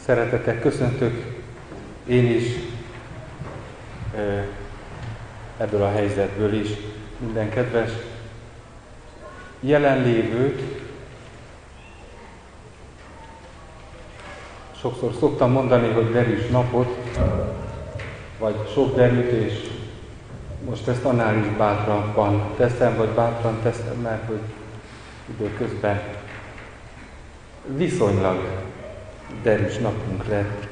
Szeretettel köszöntök én is ebből a helyzetből is minden kedves jelenlévőt. Sokszor szoktam mondani, hogy derűs napot, vagy sok derűt, és most ezt annál is bátrabban teszem, vagy bátran teszem, mert hogy időközben viszonylag derűs napunk lett.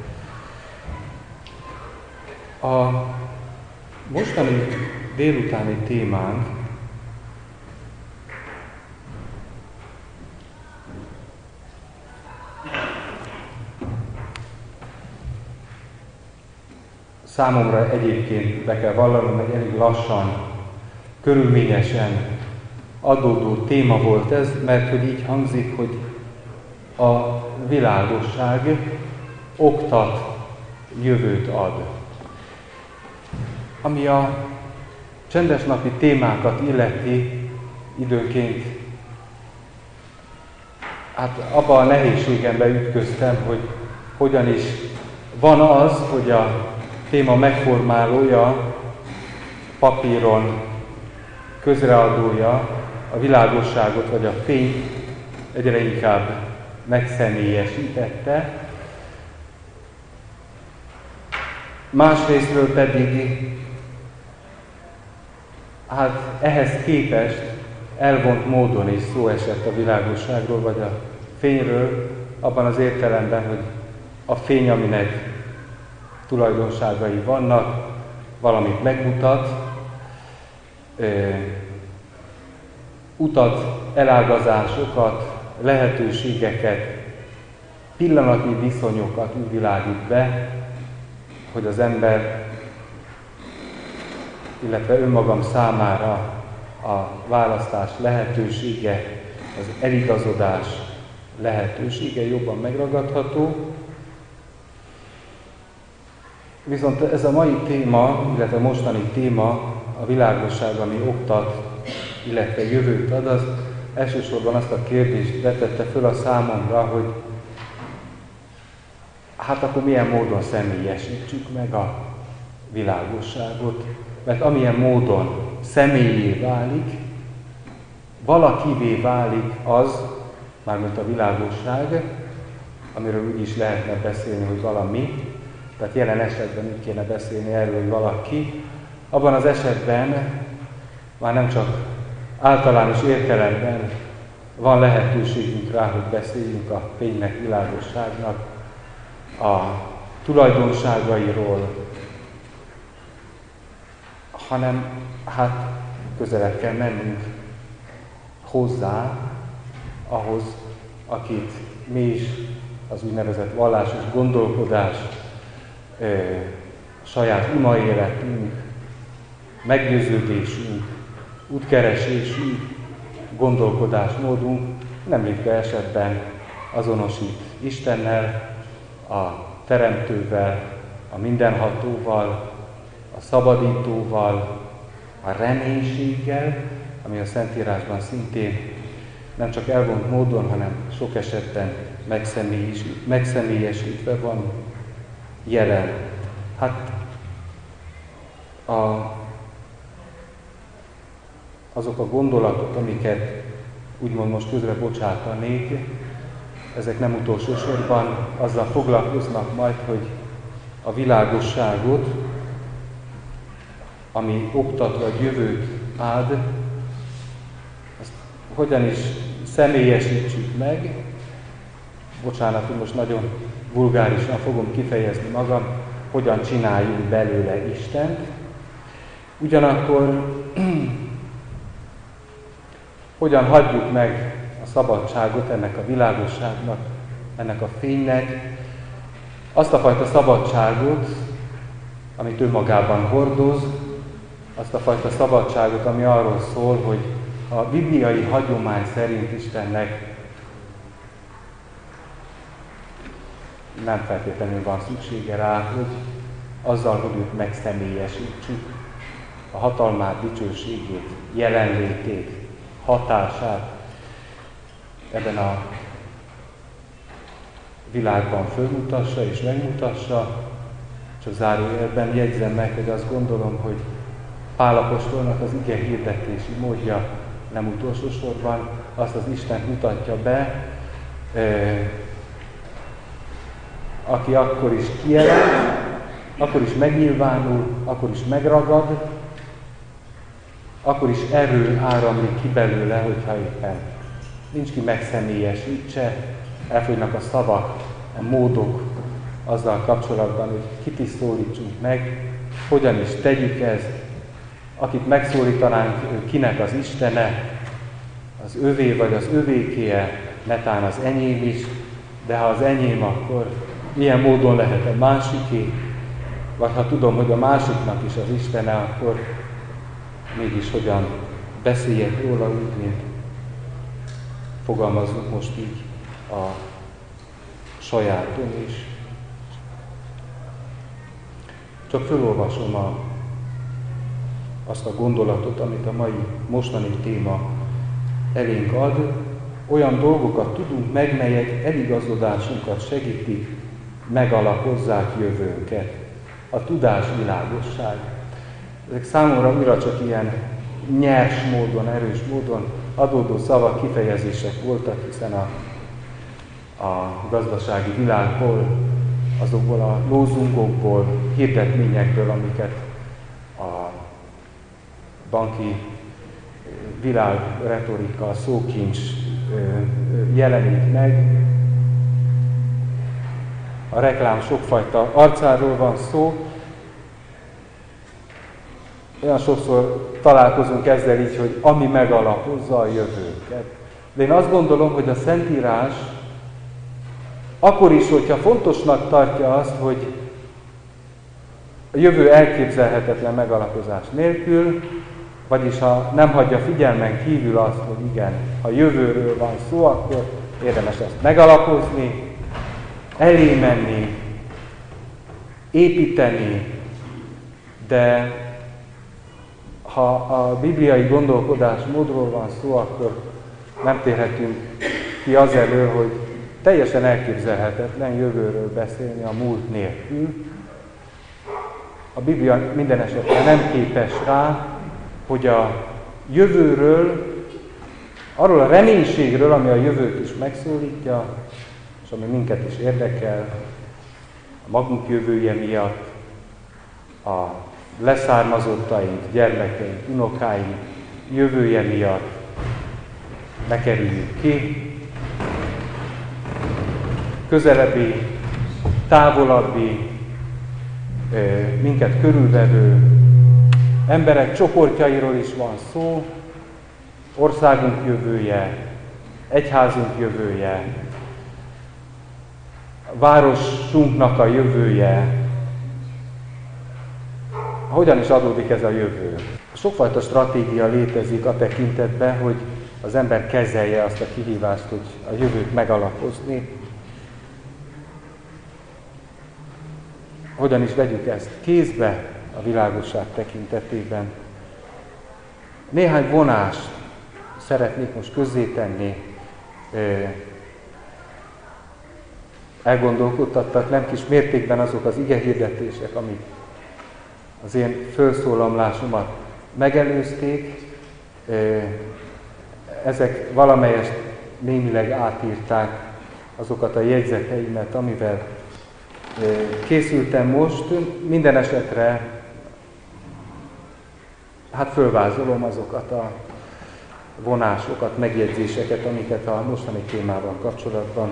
A mostani délutáni témánk számomra egyébként be kell vallanom, hogy elég lassan, körülményesen adódó téma volt ez, mert hogy így hangzik, hogy a világosság oktat, jövőt ad. Ami a csendesnapi témákat illeti, időnként abba a nehézségembe ütköztem, hogy hogyan is van az, hogy a téma megformálója, papíron közreadója a világosságot vagy a fényt egyre inkább megszemélyesítette. Másrésztről pedig ehhez képest elvont módon is szó esett a világosságról vagy a fényről, abban az értelemben, hogy a fény, aminek tulajdonságai vannak, valamit megmutat, utat, elágazásokat, lehetőségeket, pillanatnyi viszonyokat úgy világít be, hogy az ember, illetve önmagam számára a választás lehetősége, az eligazodás lehetősége jobban megragadható. Viszont ez a mai téma, illetve a mostani téma, a világosság, ami oktat, illetve jövőt ad, az elsősorban azt a kérdést vetette föl a számomra, hogy akkor milyen módon személyesítsük meg a világosságot, mert amilyen módon személyé válik, valakivé válik az, mármint a világosság, amiről úgy is lehetne beszélni, hogy valami, tehát jelen esetben úgy kéne beszélni erről, hogy valaki, abban az esetben már nem csak általános értelemben van lehetőségünk rá, hogy beszéljünk a fénynek, világosságnak, a tulajdonságairól, hanem közelebb kell mennünk hozzá, ahhoz, akit mi is az úgynevezett vallásos gondolkodás, saját imaéletünk, meggyőződésünk, útkeresésünk, gondolkodásmódunk nem ritka esetben azonosít Istennel, a Teremtővel, a Mindenhatóval, a Szabadítóval, a reménységgel, ami a Szentírásban szintén nem csak elvont módon, hanem sok esetben megszemélyesítve van jelen. Azok a gondolatok, amiket úgymond most közre bocsátanék, ezek nem utolsó sorban azzal foglalkoznak majd, hogy a világosságot, ami oktat vagy jövőt ad, azt hogyan is személyesítsük meg. Bocsánat, hogy most nagyon vulgárisan fogom kifejezni magam, hogyan csináljuk belőle Istent. Ugyanakkor hogyan hagyjuk meg a szabadságot ennek a világosságnak, ennek a fénynek, azt a fajta szabadságot, amit ő magában hordoz, azt a fajta szabadságot, ami arról szól, hogy a bibliai hagyomány szerint Istennek nem feltétlenül van szüksége rá, hogy azzal, hogy őt megszemélyesítsük, a hatalmát, dicsőségét, jelenlétét, hatását ebben a világban fölmutassa és megmutassa. Csak zárójelben jegyzem meg, hogy azt gondolom, hogy Pál apostolnak az ige hirdetési módja nem utolsó sorban azt az Istent mutatja be, aki akkor is kijelent, akkor is megnyilvánul, akkor is megragad, akkor is erő áramlik ki belőle, hogyha éppen nincs ki megszemélyesítse, elfogynak a szavak, a módok azzal kapcsolatban, hogy kit is szólítsunk meg, hogyan is tegyük ezt, akit megszólítanánk, kinek az Istene, az övé vagy az övékéje, netán az enyém is, de ha az enyém, akkor milyen módon lehet a másiké, vagy ha tudom, hogy a másiknak is az Istene, akkor mégis hogyan beszéljek róla úgy, mint fogalmazunk most így a sajáton is. Csak felolvasom azt a gondolatot, amit a mai mostani téma elénk ad. Olyan dolgokat tudunk meg, melyek eligazodásunkat segítik, megalapozzák jövőnket. A tudás világosság. Ezek számomra újra csak ilyen nyers módon, erős módon adódó szavak, kifejezések voltak, hiszen a gazdasági világból, azokból a lózungokból, hirdetményekből, amiket a banki világ retorika, szókincs jelenít meg. A reklám sokfajta arcáról van szó. Olyan sokszor találkozunk ezzel így, hogy ami megalapozza a jövőnket. De én azt gondolom, hogy a Szentírás akkor is, hogyha fontosnak tartja azt, hogy a jövő elképzelhetetlen megalapozás nélkül, vagyis ha nem hagyja figyelmen kívül azt, hogy igen, ha jövőről van szó, akkor érdemes ezt megalapozni, elé menni, építeni, de ha a bibliai gondolkodásmódról van szó, akkor nem térhetünk ki az elől, hogy teljesen elképzelhetetlen jövőről beszélni a múlt nélkül. A Biblia minden esetre nem képes rá, hogy a jövőről, arról a reménységről, ami a jövőt is megszólítja, és ami minket is érdekel, a magunk jövője miatt, a leszármazottaink, gyermekeink, unokáink jövője miatt ne kerüljük ki. Közelebbi, távolabbi, minket körülvevő emberek csoportjairól is van szó, országunk jövője, egyházunk jövője, városunknak a jövője. Hogyan is adódik ez a jövő? Sokfajta stratégia létezik a tekintetben, hogy az ember kezelje azt a kihívást, hogy a jövőt megalapozni. Hogyan is vegyük ezt kézbe a világosság tekintetében. Néhány vonást szeretnék most közzétenni. Elgondolkodtattak nem kis mértékben azok az igehirdetések, amik az én felszólalásomat megelőzték. Ezek valamelyest némileg átírták azokat a jegyzeteimet, amivel készültem most. Minden esetre fölvázolom azokat a vonásokat, megjegyzéseket, amiket a mostani témával kapcsolatban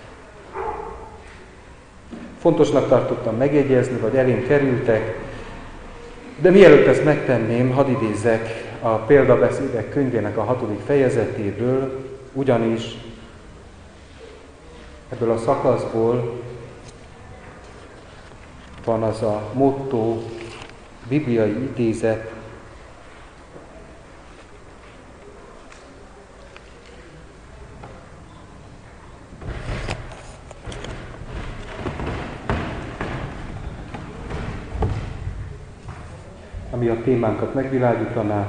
fontosnak tartottam megjegyezni, vagy elém kerültek. De mielőtt ezt megtenném, hadd idézzek a Példabeszédek könyvének a 6. fejezetéből, ugyanis ebből a szakaszból van az a motto, bibliai idézet, ami a témánkat megvilágítaná.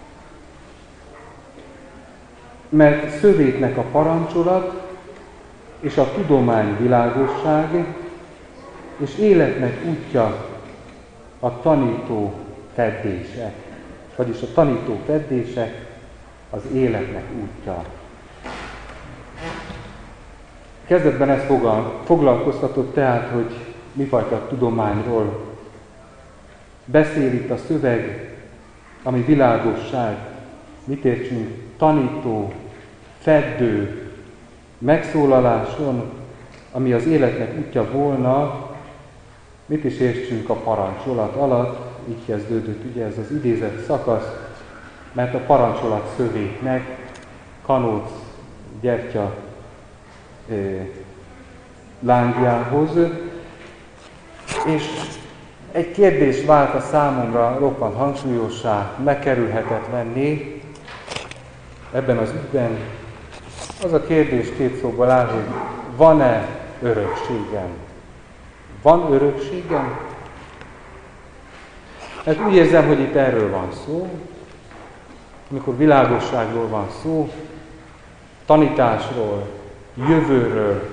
Mert szövétnek a parancsolat, és a tudomány világosság, és életnek útja a tanító feddések. Vagyis a tanító feddések az életnek útja. Kezdetben ez foglalkoztatott tehát, hogy mifajta tudományról beszél itt a szöveg, ami világosság, mit értsünk tanító, feddő megszólaláson, ami az életnek útja volna, mit is értsünk a parancsolat alatt, így kezdődött ugye ez az idézett szakasz, mert a parancsolat szövétnek, kanóc, gyertya lángjához, és egy kérdés vált a számomra roppant hangsúlyossá, megkerülhetetlenné ebben az ügyben. Az a kérdés két szóból áll, hogy van-e örökségem? Van örökségem? Hát úgy érzem, hogy itt erről van szó, amikor világosságról van szó, tanításról, jövőről,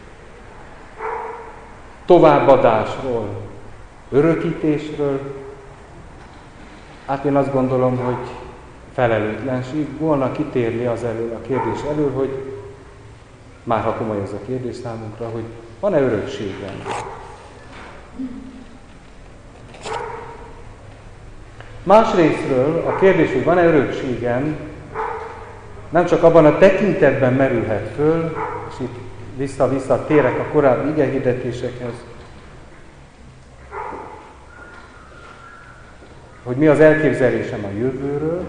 továbbadásról, örökítésről, hát én azt gondolom, hogy felelőtlenség volna kitérni az elől, a kérdés elől, hogy már ha komoly ez a kérdés számunkra, hogy van-e örökségem? Másrésztről a kérdés, hogy van-e örökségem, nem csak abban a tekintetben merülhet föl, és itt vissza-vissza térek a korábbi igehirdetésekhez, hogy mi az elképzelésem a jövőről,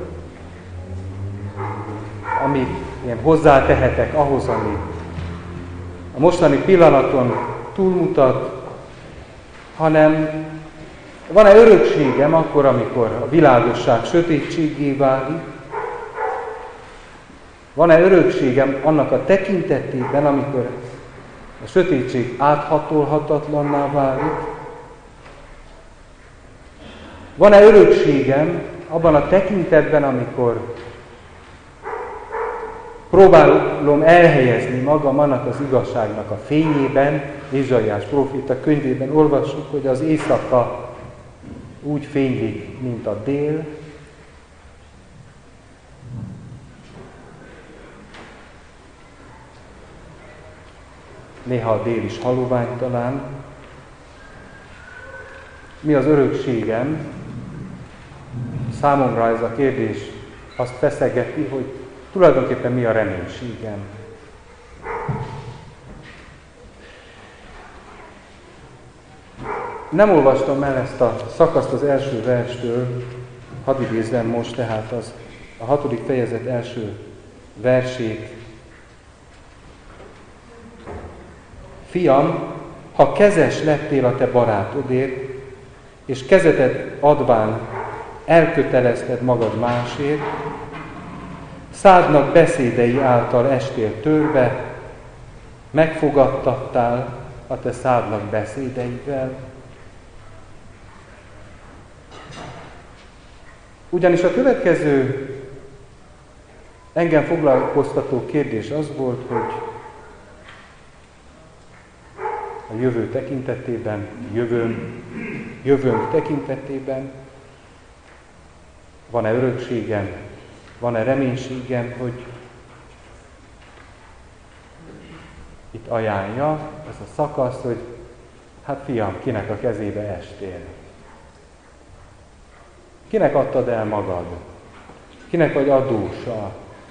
amit én hozzátehetek ahhoz, ami a mostani pillanaton túlmutat, hanem van-e örökségem akkor, amikor a világosság sötétséggé válik? Van-e örökségem annak a tekintetében, amikor a sötétség áthatolhatatlanná válik? Van-e örökségem abban a tekintetben, amikor próbálom elhelyezni magam annak az igazságnak a fényében? Ézsaiás próféta könyvében olvassuk, hogy az éjszaka úgy fénylik, mint a dél. Néha a dél is halománytalan. Mi az örökségem? Számomra ez a kérdés azt feszegeti, hogy tulajdonképpen mi a reménységem. Nem olvastam el ezt a szakaszt az első verstől, hadd idézzem most tehát a 6. fejezet első versét. Fiam, ha kezes lettél a te barátodért, és kezetet adván elkötelezted magad másért, szádnak beszédei által estél törbe, megfogadtattál a te szádnak beszédeivel. Ugyanis a következő engem foglalkoztató kérdés az volt, hogy a jövő tekintetében, jövőnk tekintetében van-e örökségem, van-e reménységem, hogy itt ajánlja ez a szakasz, hogy hát fiam, kinek a kezébe estél? Kinek adtad el magad? Kinek vagy adósa?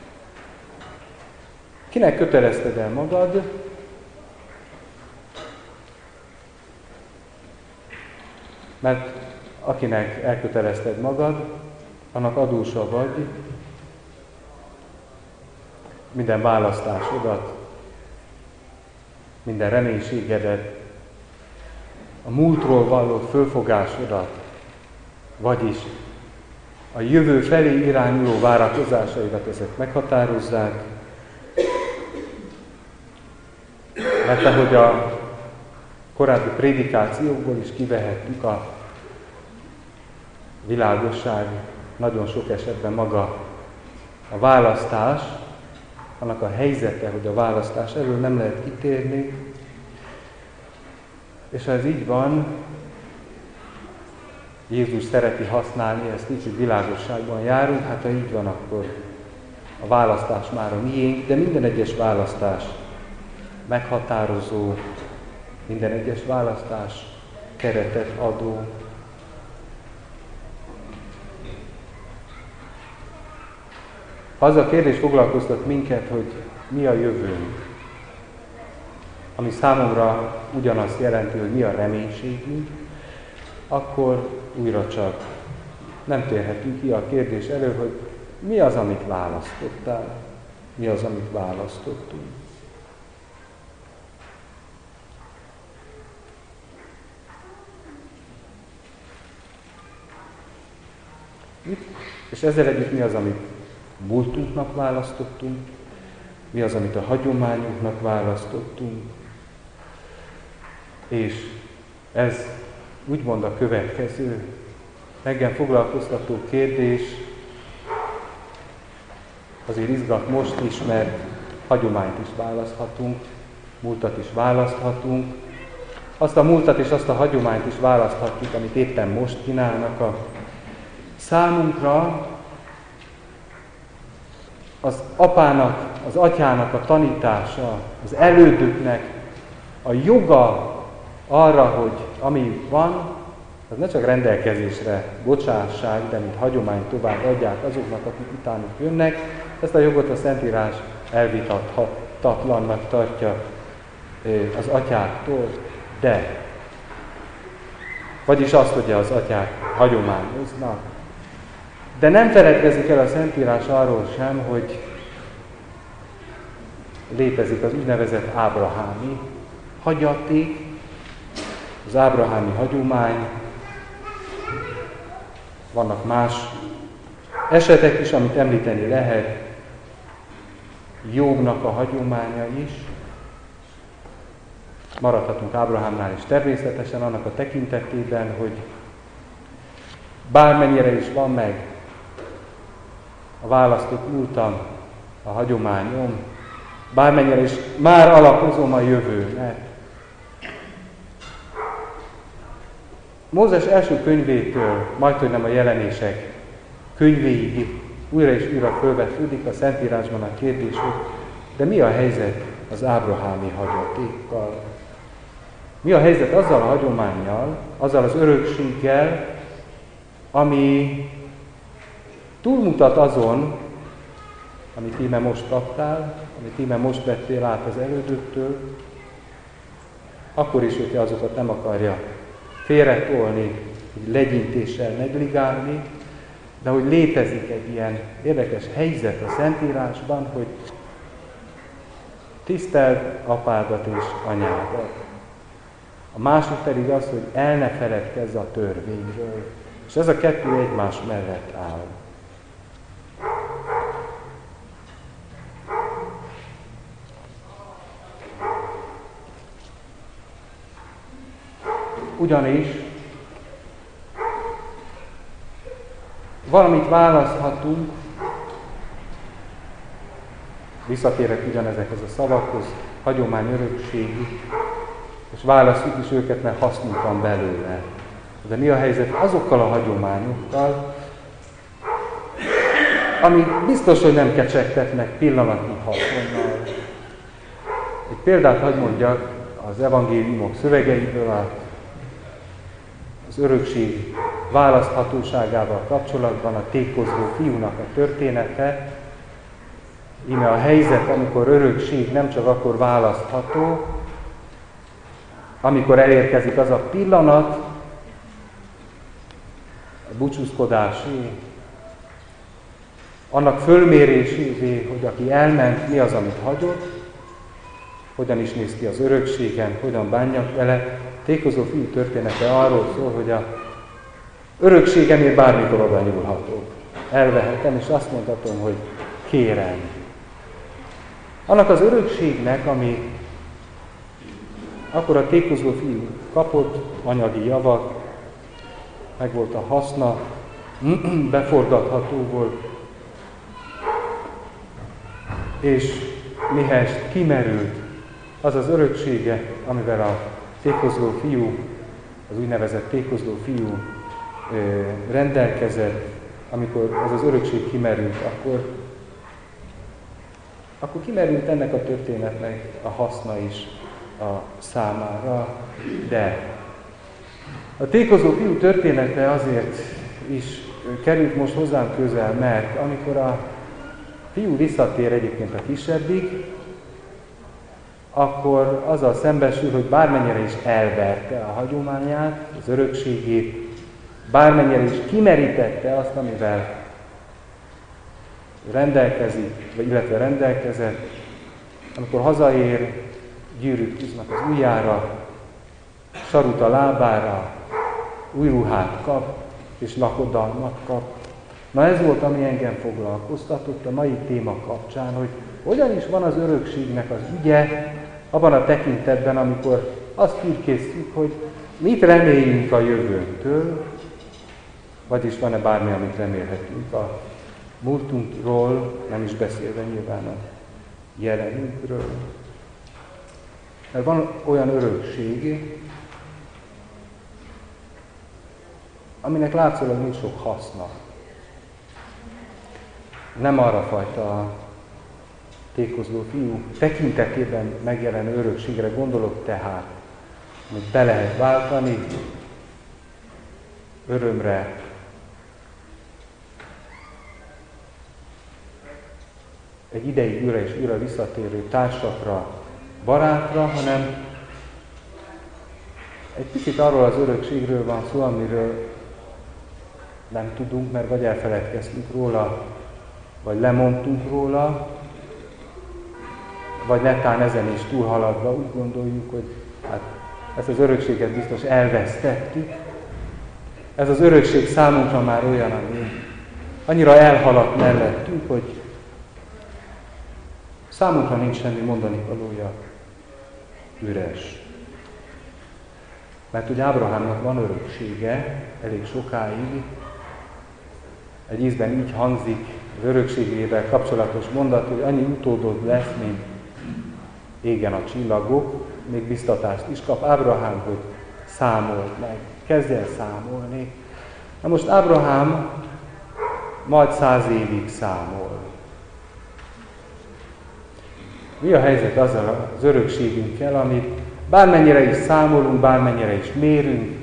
Kinek kötelezted el magad? Mert akinek elkötelezted magad, annak adósa vagy minden választásodat, minden reménységedet, a múltról vallott fölfogásodat, vagyis a jövő felé irányuló várakozásaidat ezek meghatározzák, mert ahogy a korábbi prédikációkból is kivehettük, a világosság nagyon sok esetben maga a választás, annak a helyzete, hogy a választás elől nem lehet kitérni. És ha ez így van, Jézus szereti használni, ezt kicsit világosságban járunk, hát ha így van, akkor a választás már a miénk, de minden egyes választás meghatározó, minden egyes választás keretet adó. Az a kérdés foglalkoztat minket, hogy mi a jövőnk, ami számomra ugyanazt jelenti, hogy mi a reménységünk, akkor újra csak nem térhetünk ki a kérdés elő, hogy mi az, amit választottál, mi az, amit választottunk. És ezzel együtt mi az, amit múltunknak választottunk, mi az, amit a hagyományunknak választottunk, és ez úgymond a következő, engem foglalkoztató kérdés, azért izgat most is, mert hagyományt is választhatunk, múltat is választhatunk, azt a múltat és azt a hagyományt is választhatjuk, amit éppen most kínálnak a számunkra. Az apának, az atyának a tanítása, az elődöknek a joga arra, hogy ami van, az ne csak rendelkezésre bocsássák, de mint hagyományt tovább adják azoknak, akik utánuk jönnek. Ezt a jogot a Szentírás elvitathatatlannak tartja az atyáktól, de vagyis azt, hogy az atyák hagyományoznak. De nem feledkezik el a Szentírás arról sem, hogy létezik az úgynevezett ábrahámi hagyaték, az ábrahámi hagyomány, vannak más esetek is, amit említeni lehet, Jóbnak a hagyománya is. Maradhatunk Ábrahámnál is természetesen annak a tekintetében, hogy bármennyire is van meg a választott múltam, a hagyományom, bármennyire is már alapozom a jövőmet. Mózes első könyvétől, majdhogy nem a Jelenések könyvéig újra és újra fölvetődik a Szentírásban a kérdés, hogy de mi a helyzet az ábrahámi hagyatékkal? Mi a helyzet azzal a hagyománnyal, azzal az örökséggel, ami túlmutat azon, amit íme most kaptál, amit íme most vettél át az elődöktől, akkor is, hogyha azokat nem akarja félretolni, legyintéssel negligálni, de hogy létezik egy ilyen érdekes helyzet a Szentírásban, hogy tiszteld apádat és anyádat. A másik pedig az, hogy el ne feledkezz a törvényről. És ez a kettő egymás mellett áll. Ugyanis valamit választhatunk, visszatérek ugyanezekhez a szavakhoz, hagyomány, örökség, és választjuk is őket, mert hasznunk van belőle. De mi a helyzet azokkal a hagyományokkal, amik biztos, hogy nem kecsegtetnek pillanatnyi haszonnal. Egy példát hadd mondjak az evangéliumok szövegeiből, az örökség választhatóságával kapcsolatban a tékozló fiúnak a története. Íme a helyzet, amikor örökség nem csak akkor választható, amikor elérkezik az a pillanat, a búcsúzkodásé, annak fölmérésévé, hogy aki elment, mi az, amit hagyott, hogyan is néz ki az örökségen, hogyan bánjak vele. Tékozó fiú története arról szól, hogy a örökségemért bármikor oda nyúlhatok. Elvehetem, és azt mondhatom, hogy kérem. Annak az örökségnek, ami akkor a tékozó fiú kapott, anyagi javak, meg volt a haszna, beforgatható volt, és mihest kimerült az az öröksége, amivel a tékozló fiú, az úgynevezett tékozló fiú rendelkezett, amikor ez az örökség kimerült, akkor kimerült ennek a történetnek a haszna is a számára, de a tékozló fiú története azért is került most hozzám közel, mert amikor a fiú visszatér egyébként a kisebbik, akkor azzal szembesül, hogy bármennyire is elverte a hagyományát, az örökségét, bármennyire is kimerítette azt, amivel rendelkezik, illetve rendelkezett, amikor hazaér, gyűrűt húznak az ujjára, sarut a lábára, új ruhát kap, és lakodalmat kap. Na ez volt, ami engem foglalkoztatott a mai téma kapcsán, hogy hogyan is van az örökségnek az ügye abban a tekintetben, amikor azt kirkészítjük, hogy mit reméljünk a jövőnktől, vagyis van-e bármi, amit remélhetünk a múltunkról, nem is beszélve nyilván a jelenünkről. Mert van olyan örökség, aminek látszólag nincs sok haszna. Nem arra fajta tékozló fiú tekintetében megjelenő örökségre gondolok tehát, amit be lehet váltani örömre, egy ideig újra és újra visszatérő társakra, barátra, hanem egy picit arról az örökségről van szó, amiről nem tudunk, mert vagy elfeledkeztünk róla, vagy lemondtunk róla, vagy netán ezen is túlhaladva úgy gondoljuk, hogy hát ezt az örökséget biztos elvesztettük. Ez az örökség számunkra már olyan, ami annyira elhaladt mellettünk, hogy számunkra nincs semmi mondani valója, üres. Mert ugye Ábrahámnak van öröksége, elég sokáig, egy ízben így hangzik az örökségével kapcsolatos mondat, hogy annyi utódod lesz, mint égen a csillagok, még biztatást is kap Ábrahám, hogy számold meg, kezdj el számolni. Na most Ábrahám majd 100 évig számol. Mi a helyzet azzal az örökségünkkel, amit bármennyire is számolunk, bármennyire is mérünk,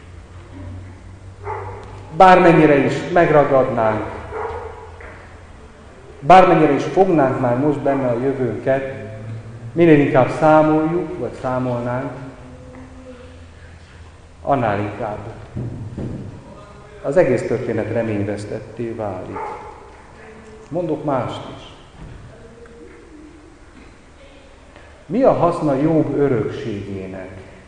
bármennyire is megragadnánk, bármennyire is fognánk már most benne a jövőnket, minél inkább számoljuk, vagy számolnánk, annál inkább az egész történet reményvesztetté válik. Mondok mást is. Mi a haszna Jobb örökségének?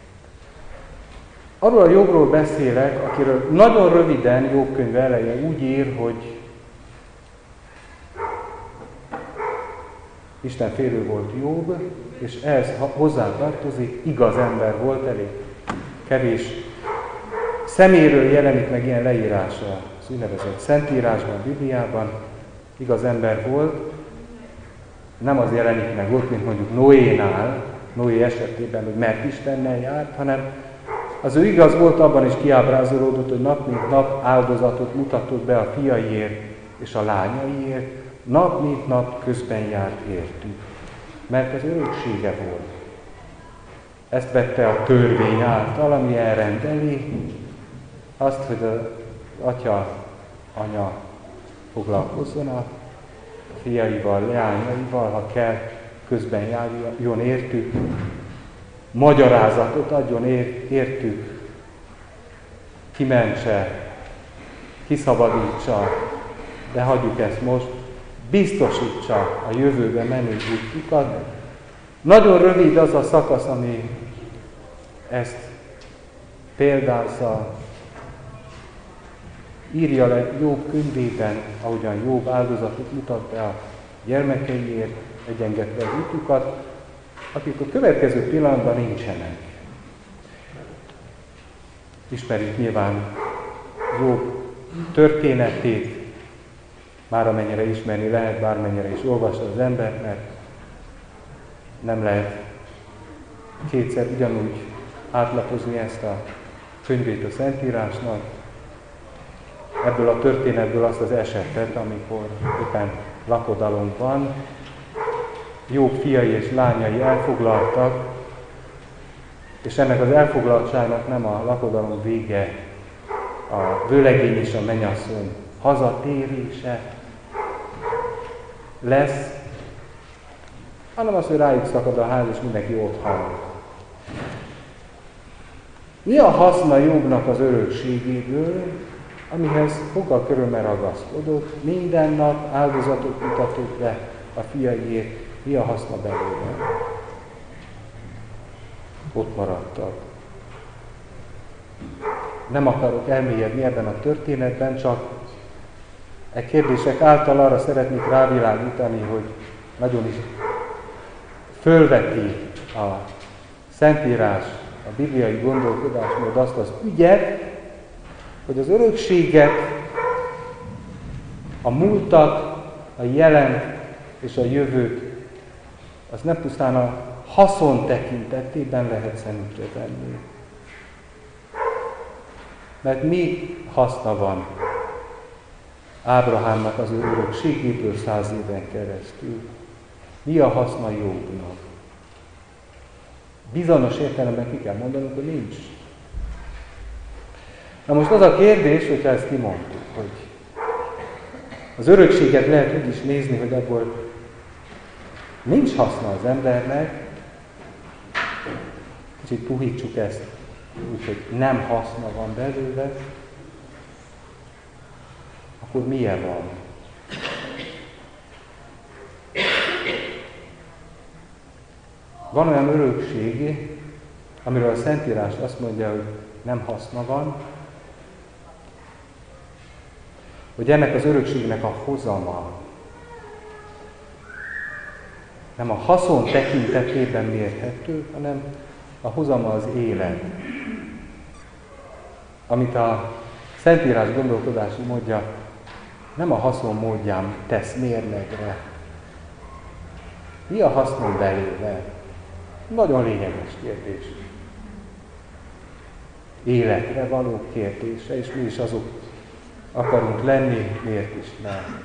Arról a Jobbról beszélek, akiről nagyon röviden Jobb könyve elején úgy ír, hogy Isten félő volt Jobb, és ehhez hozzá tartozik, igaz ember volt, elég kevés szeméről jelenik meg ilyen leírása az úgynevezett Szentírásban, Bibliában, igaz ember volt, nem az jelenik meg ott, mint mondjuk Noénál, Noé esetében, hogy mert Istennel járt, hanem az ő igaz volt, abban is kiábrázolódott, hogy nap mint nap áldozatot mutatott be a fiaiért és a lányaiért, nap mint nap közben járt értük, mert az öröksége volt. Ezt vette a törvény által, ami elrendeli azt, hogy az atya, anya foglalkozzon a fiaival, leányaival, ha kell, közben járjon értük, magyarázatot adjon értük, kimentse, kiszabadítsa, de hagyjuk ezt most, biztosítsa a jövőbe menő útjukat. Nagyon rövid az a szakasz, ami ezt példázza, írja le Jobb könyvében, ahogyan Jobb áldozatot mutat be a gyermekeiért, egyengetve az útjukat, akik a következő pillanatban nincsenek. Ismerjük nyilván Jobb történetét, már amennyire ismerni lehet, bármennyire is olvasta az ember, mert nem lehet kétszer ugyanúgy átlapozni ezt a könyvét a Szentírásnak. Ebből a történetből azt az esetet, amikor éppen lakodalom van, Jobb fiai és lányai elfoglaltak, és ennek az elfoglaltságnak nem a lakodalom vége, a vőlegény és a mennyasszony hazatérése lesz, hanem az, hogy rájuk szakad a ház, és mindenki ott hal. Mi a haszna Jobbnak az örökségéből, amihez fogal körömmel ragaszkodott, minden nap áldozatot mutatott be a fiaiért, mi a haszna belőle? Ott maradtak. Nem akarok elmélyedni ebben a történetben, csak e kérdések által arra szeretnék rávilágítani, hogy nagyon is fölveti a Szentírás, a bibliai gondolkodásmód azt az ügyet, hogy az örökséget, a múltat, a jelent és a jövőt, az nem pusztán a haszon tekintetében lehet szemükre venni. Mert mi haszna van Ábrahámnak az ő örökségéből 100 éven keresztül? Mi a haszna Jobbnak? Bizonyos értelemben ki kell mondanunk, hogy nincs. Na most az a kérdés, hogyha ezt kimondtuk, hogy az örökséget lehet úgy is nézni, hogy abból nincs haszna az embernek, kicsit puhítsuk ezt, úgyhogy nem haszna van belőle, akkor milyen van? Van olyan örökség, amiről a Szentírás azt mondja, hogy nem haszna van, hogy ennek az örökségnek a hozama nem a haszon tekintetében mérhető, hanem a hozama az élet. Amit a Szentírás gondolkodási módja nem a haszon módján tesz mérlegre. Mi a hasznom belőle? Nagyon lényeges kérdés. Életre való kérdése, és mi is azok akarunk lenni, miért is nem.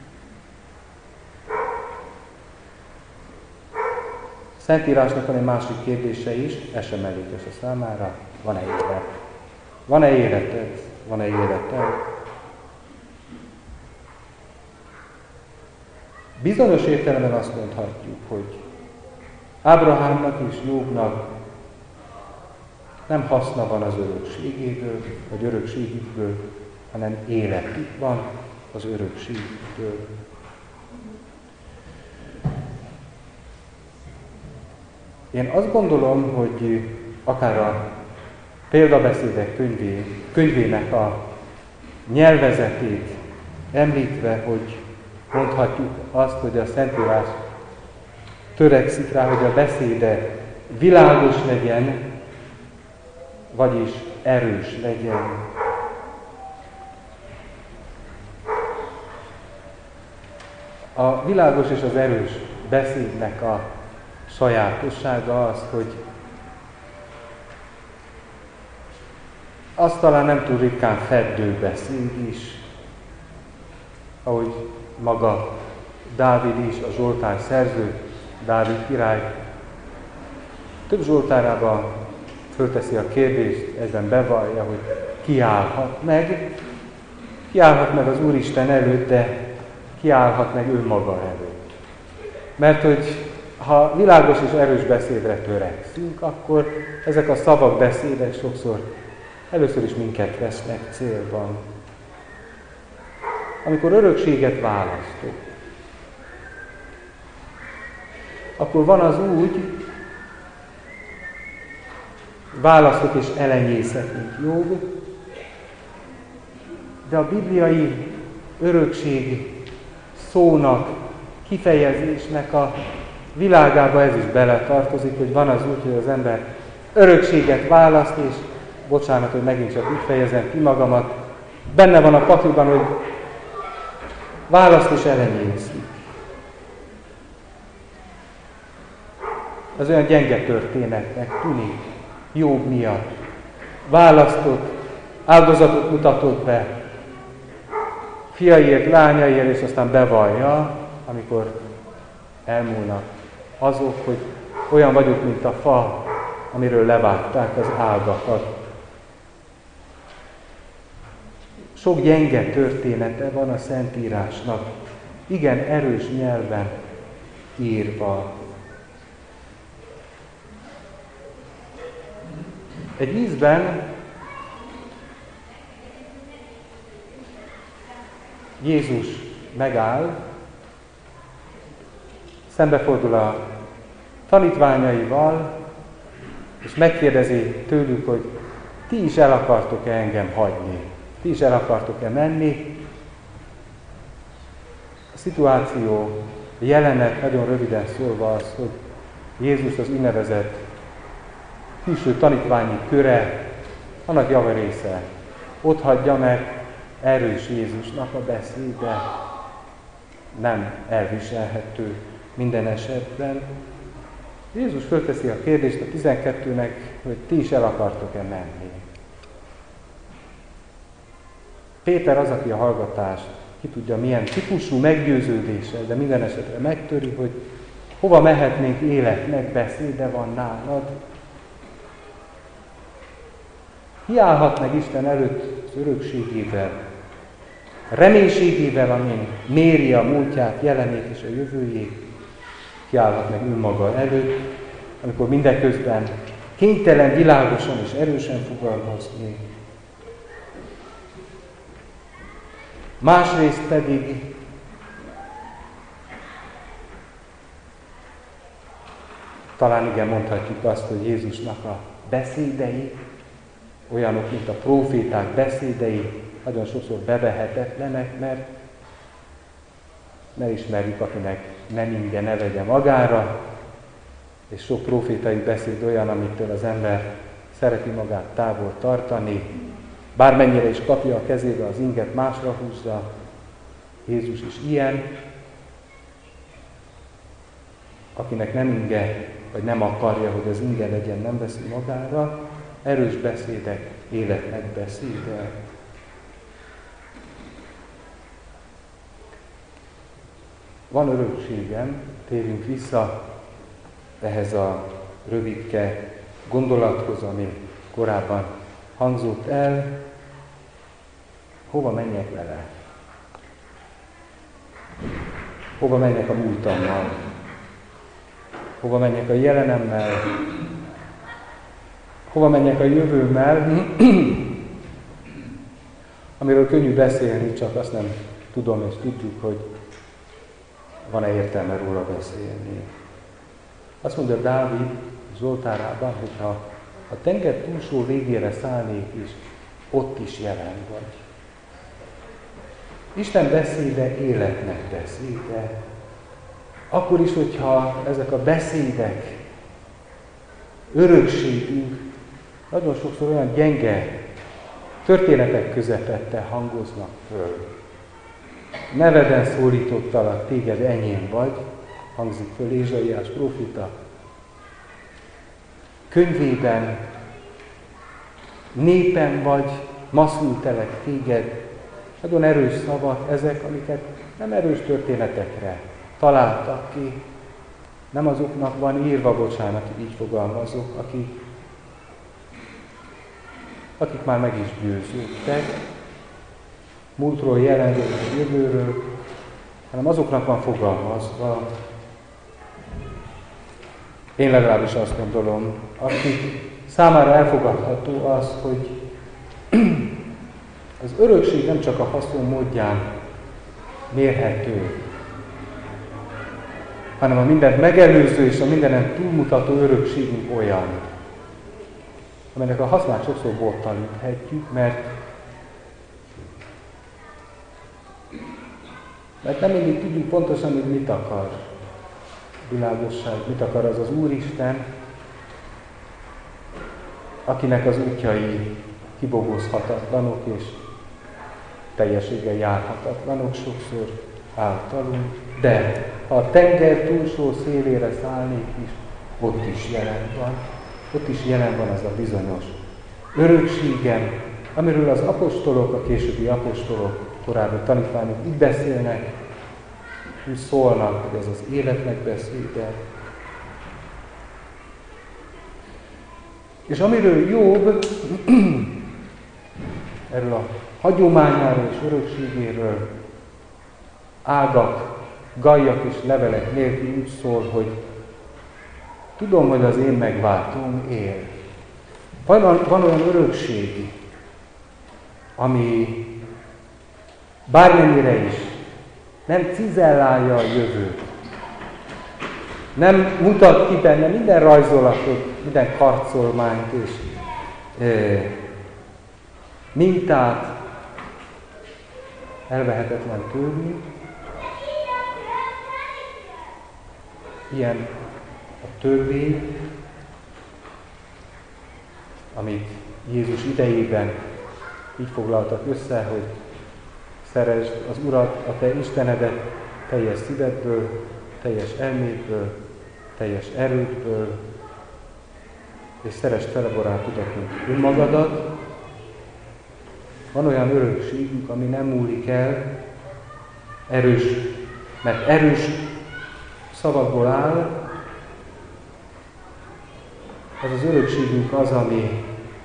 A Szentírásnak van egy másik kérdése is, ez sem mellékes a számára, van-e élet? Van-e életed? Van-e életed? Bizonyos értelemben azt mondhatjuk, hogy Ábrahámnak és Jobbnak nem haszna van az örökségéből, vagy örökségükből, hanem életük van az örökségükből. Én azt gondolom, hogy akár a példabeszédek könyvének a nyelvezetét említve, hogy mondhatjuk azt, hogy a Szentírás törekszik rá, hogy a beszéde világos legyen, vagyis erős legyen. A világos és az erős beszédnek a sajátossága az, hogy azt talán nem túl ritkán feddő beszéd is, ahogy maga Dávid is, a Zsoltár szerző, Dávid király több zsoltárában fölteszi a kérdést, ezen bevallja, hogy kiállhat meg az Úristen előtt, de kiállhat meg önmaga előtt. Mert hogy ha világos és erős beszédre törekszünk, akkor ezek a szavak, beszédek sokszor először is minket vesznek célban. Amikor örökséget választok, akkor van az úgy, választok és elenyészek, mint Jobb, de a bibliai örökség szónak, kifejezésnek a világába ez is beletartozik, hogy van az úgy, hogy az ember örökséget választ, és bocsánat, hogy megint csak úgy fejezem ki magamat, benne van a pakliban, hogy választ és elenyészik. az olyan gyenge történetnek tűnik Jobb miatt. Választott, áldozatot mutatott be fiaiért, lányaiért, és aztán bevallja, amikor elmúlnak azok, hogy olyan vagyok, mint a fa, amiről levágták az ágakat. Sok gyenge története van a Szentírásnak, igen erős nyelven írva. Egy ízben Jézus megáll, szembefordul a tanítványaival, és megkérdezi tőlük, hogy ti is el akartok-e engem hagyni? Ti is el akartok-e menni? A szituáció, a jelenet nagyon röviden szólva az, hogy Jézus az úgynevezett külső tanítványi köre, annak javarésze ott hagyja, mert erős Jézusnak a beszéde nem elviselhető minden esetben. Jézus fölteszi a kérdést a 12-nek, hogy ti is el akartok-e menni. Péter az, aki a hallgatást ki tudja milyen típusú meggyőződéssel, de minden esetre megtöri, hogy hova mehetnénk életnek, beszéde van nálad. Hiállhat meg Isten előtt az örökségével, reménységével, amin méri a múltját, jelenét és a jövőjét. Kiállhat meg önmaga előtt, amikor mindeközben kénytelen világosan és erősen fogalmazni. Másrészt pedig talán igen mondhatjuk azt, hogy Jézusnak a beszédei, olyanok, mint a próféták beszédei, nagyon sokszor bevehetetlenek, mert ismerjük, akinek nem inge ne vegye magára, és sok prófétai beszéd olyan, amitől az ember szereti magát távol tartani, bármennyire is kapja a kezébe az inget, másra húzza. Jézus is ilyen, akinek nem inge, vagy nem akarja, hogy az inge legyen, nem veszi magára, erős beszédek, életnek beszéde. Van örökségem, térjünk vissza ehhez a rövidke gondolathoz, ami korábban hangzott el. Hova menjek vele? Hova menjek a múltammal? Hova menjek a jelenemmel? Hova menjek a jövőmmel? Amiről könnyű beszélni, csak azt nem tudom és tudjuk, hogy van-e értelme róla beszélni. Azt mondja Dávid Zsoltárában, hogy ha a tenger túlsó végére szállnék is, ott is jelen vagy. Isten beszéde életnek beszéde. Akkor is, hogyha ezek a beszédek, örökségünk nagyon sokszor olyan gyenge történetek közepette hangoznak föl. Neveden szólítottalak, téged enyém vagy, hangzik föl Ézsaiás prófita könyvében, népem vagy, ma szültelek téged. Nagyon erős szavak ezek, amiket nem erős történetekre találtak ki. Nem azoknak van írva, bocsánat, hogy így fogalmazok, akik már meg is győződtek, múltról, jelenről és jövőről, hanem azoknak van fogalmazva. Én legalábbis azt gondolom, akik számára elfogadható az, hogy az örökség nem csak a haszon módján mérhető, hanem a mindent megelőző és a mindenen túlmutató örökségünk olyan, amelynek a hasznát sokszor bottal üthetjük, mert nem mindig tudjuk pontosan, hogy mit akar világosság, mit akar az az Úristen, akinek az útjai kibogozhatatlanok és teljességgel járhatatlanok sokszor általunk. De ha a tenger túlsó szélére szállnék is, ott is jelen van. Ott is jelen van az a bizonyos örökségem, amiről az apostolok, a későbbi apostolok, korábbi tanítványok így beszélnek, úgy szólnak, hogy ez az életnek beszéde. És amiről Jobb erről a hagyományáról és örökségéről ágak, gajjak és levelek nélkül úgy szól, hogy tudom, hogy az én megváltóm él. Van olyan örökség, ami bármennyire is nem cizellálja a jövőt, nem mutat ki benne minden rajzolatot, minden karcolmányt és mintát, elvehetetlen törvény. Ilyen a törvény, amit Jézus idejében így foglaltak össze, hogy szeresd az Urat, a te Istenedet teljes szívedből, teljes elmédből, teljes erődből, és szeresd fele barátodat, mint önmagadat. Van olyan örökségünk, ami nem múlik el, erős, mert erős szavakból áll. Ez az örökségünk az, ami,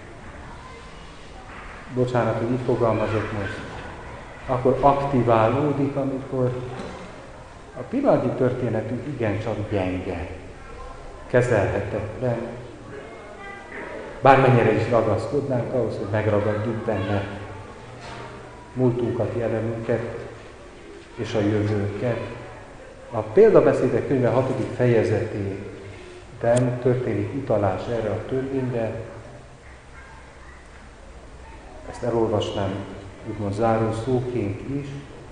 bocsánat, hogy így fogalmazok most, akkor aktiválódik, amikor a pillanatnyi történetünk igencsak gyenge, kezelhetetlen. Bármennyire is ragaszkodnánk ahhoz, hogy megragadjuk benne múltunkat, jelenünket és a jövőnket. A példabeszédek könyve 6. fejezetében történik utalás erre a törvényre. Ezt elolvasnám úgymond záró szóként is.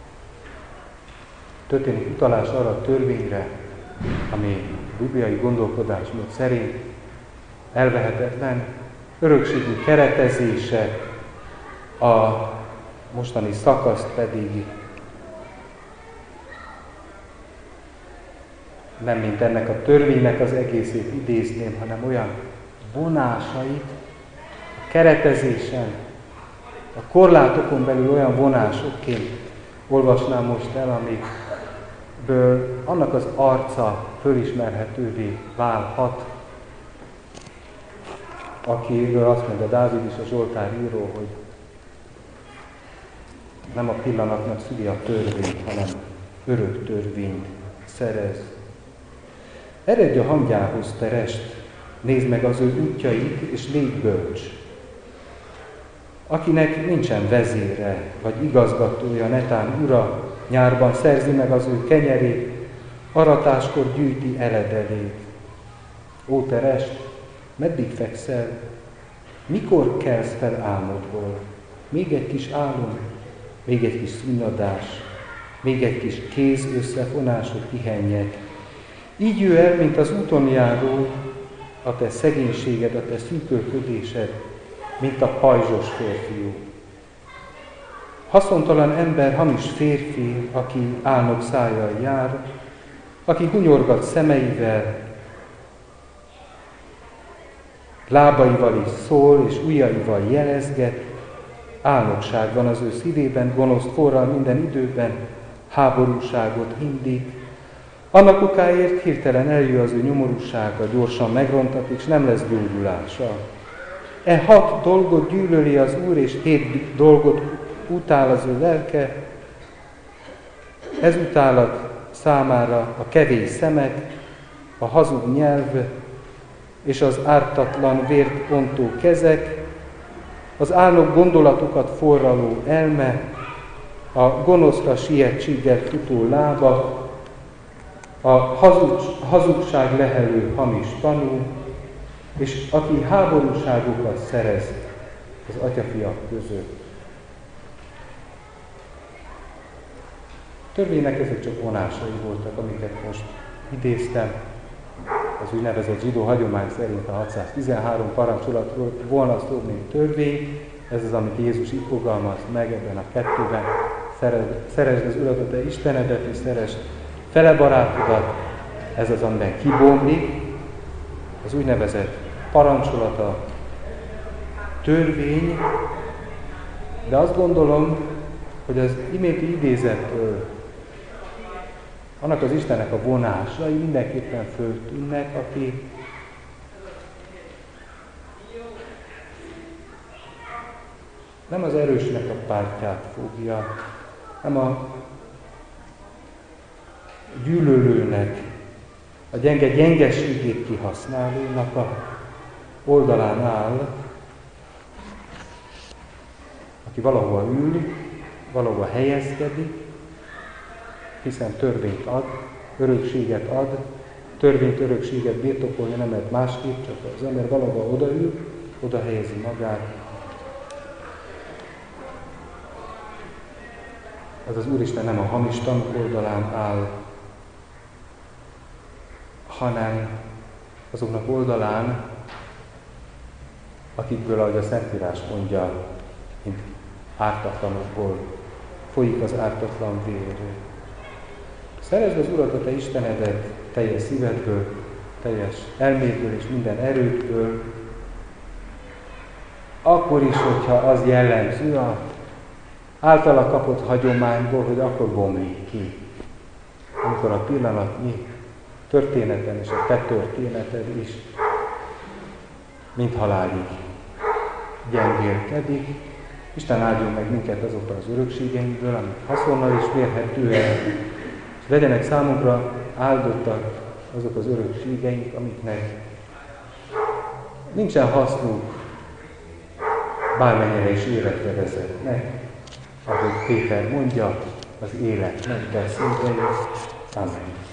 Történik utalás arra a törvényre, ami bibliai gondolkodásmód szerint elvehetetlen, örökségű keretezése, a mostani szakaszt pedig nem mint ennek a törvénynek az egészét idézném, hanem olyan vonásait, a keretezésen, a korlátokon belül olyan vonásokként olvasnám most el, amikből annak az arca fölismerhetővé válhat, akiről azt mondja Dávid is, a Zsoltár író, hogy nem a pillanatnak szüli a törvényt, hanem örök törvényt szerez. Eredj a hangyához, te rest, nézd meg az ő útjait, és légy bölcs. Akinek nincsen vezére, vagy igazgatója, netán ura, nyárban szerzi meg az ő kenyerét, aratáskor gyűjti eledelét. Ó, te rest, meddig fekszel? Mikor kelsz fel álmodból? Még egy kis álom, még egy kis szunnyadás, még egy kis kéz összefonás, hogy pihenjek. Így jöjj el, mint az úton járó, a te szegénységed, a te szűkölködésed, mint a pajzsos férfiú. Haszontalan ember, hamis férfi, aki álnok szájjal jár, aki hunyorgat szemeivel, lábaival is szól, és ujjaival jelezget, álnokság van az ő szívében, gonosz forral minden időben, háborúságot indít. Annak okáért hirtelen eljön az ő nyomorúsága, gyorsan megrontatik, és nem lesz gyógyulása. 6 dolgot gyűlöli az Úr, és 7 dolgot utál az ő lelke. Ez utálat számára a kevés szemek, a hazug nyelv, és az ártatlan vért ontó kezek, az álnok gondolatokat forraló elme, a gonoszra sietséggel futó lába, a hazugság lehelő hamis tanú, és aki háborúságokat szerez az atyafiak között. Törvénynek ezek csak vonásai voltak, amiket most idéztem. Az úgynevezett zsidó hagyomány szerint a 613 parancsolatról volna szó, mint törvény. Ez az, amit Jézus így fogalmaz meg ebben a kettőben. Szeresd az Urat, a te Istenedet, és szeresd fele barátodat. Ez az, amiben kibomlik. az úgynevezett parancsolata, törvény, de azt gondolom, hogy az iménti idézettől annak az Istennek a vonásai mindenképpen föltűnnek, aki nem az erősnek a pártját fogja, nem a gyűlölőnek, a gyengeségét kihasználónak a oldalán áll, aki valahol ül, valahol helyezkedik, hiszen törvényt ad, örökséget ad, törvényt, örökséget birtokolni nem lehet másképp, csak az ember valahol odaül, oda helyezi magát. Az az Úristen nem a hamis tanúk oldalán áll, hanem azoknak oldalán, akikből, ahogy a Szentírás mondja, mint ártatlanokból folyik az ártatlan vér. Szeresd az Urat, a te Istenedet teljes szívedből, teljes elmédből és minden erődből, akkor is, hogyha az jellemző a általa kapott hagyományból, hogy akkor bomlik ki. Amikor a pillanatnyi történeten és a te történeted is mint halálig gyengélkedik. Isten áldjon meg minket azokra az örökségeinkből, amik haszonnal is mérhetőek, és legyenek számunkra áldottak azok az örökségeink, amiknek nincsen hasznuk, bármennyire is életre vezetnek, ahogy Péter mondja, az élet megbeszédei. Amen.